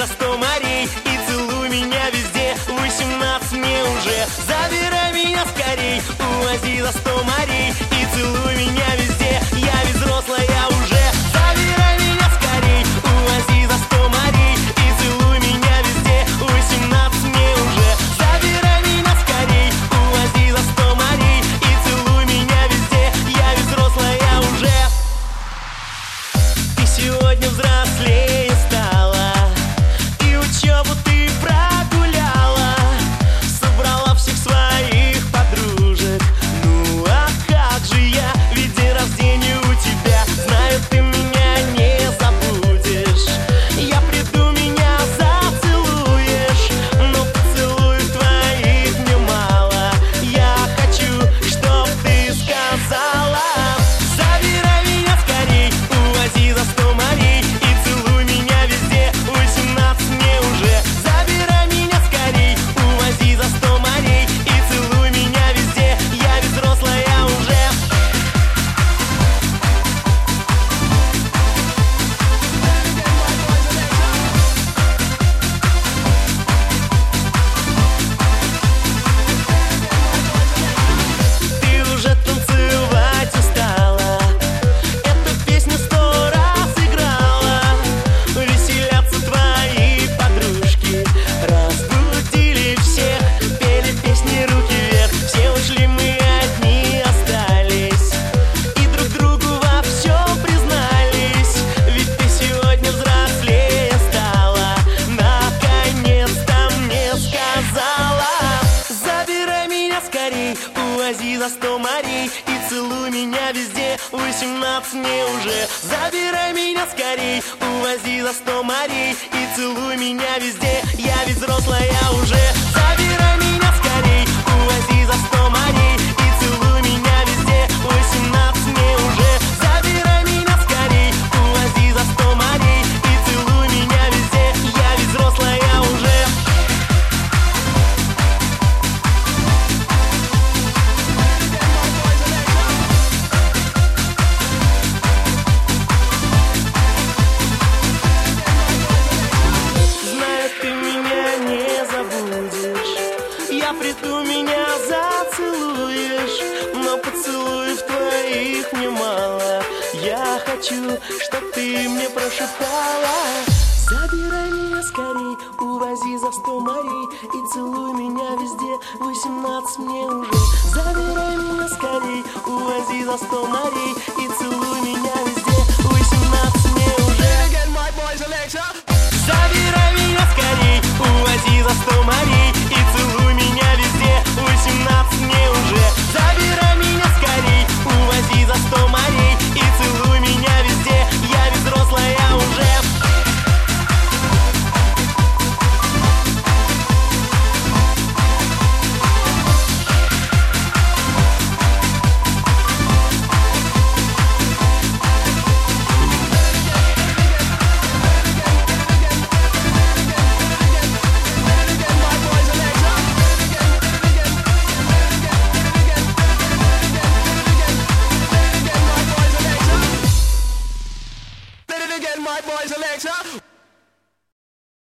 за 100 морей и целуй меня везде. 18 мне уже, забирай меня скорей. Увози за 100 морей и целуй меня везде. Я ведь взрослая уже, забирай меня скорей. Увози за 100 морей и целуй меня везде. 18 мне уже, забирай меня скорей. Увози за 100 морей и целуй меня везде. Я ведь взрослая уже. Ты сегодня взрослее стала, и учебу ты прогуляла. Собрала всех своих подружек. Ну а как же я, ведь день рождения у тебя. Знаю, ты меня не забудешь. Я приду, меня зацелуешь, но поцелуев твоих мне мало. Я хочу, чтоб ты сказала: забирай меня скорей, увози за 100 морей и целуй меня везде. 18 мне уже, забирай меня скорей. Увози за 100 морей и целуй меня везде. Я ведь взрослая уже. Ты уже танцевать устала, эту песню 100 раз играла. Веселятся твои подружки, разбудили всех, пели песни руки вверх. Все ушли, мы одни остались, и друг другу во всем признались. Ведь ты сегодня взрослее стала, наконец-то мне сказала: забирай меня скорей, увози за 100 морей и целуй меня везде. 18 мне уже, забирай меня скорей. Увози за 100 морей и целуй меня везде. Я ведь взрослая уже. Забирай меня скорей, увози за 100 морей и целуй меня везде. 18 мне уже, забирай меня скорей. Увози за 100 морей и целуй меня везде. Я ведь взрослая уже. Знаю, ты меня не забудешь. Я приду, меня зацелуешь, но поцелуев твоих мне мало. Я хочу, чтоб ты мне прошептала: забирай меня скорей, увози за 100 морей и целуй меня везде. 18 мне уже, забирай меня скорей. Увози за 100 морей и целуй меня везде. 18 мне уже. Забирай меня скорей, увози за 100 морей и целуй меня везде. 18 мне уже, забирай меня скорей. Увози за 100 морей и целуй меня везде. Я ведь взрослая уже. My boys Alexa.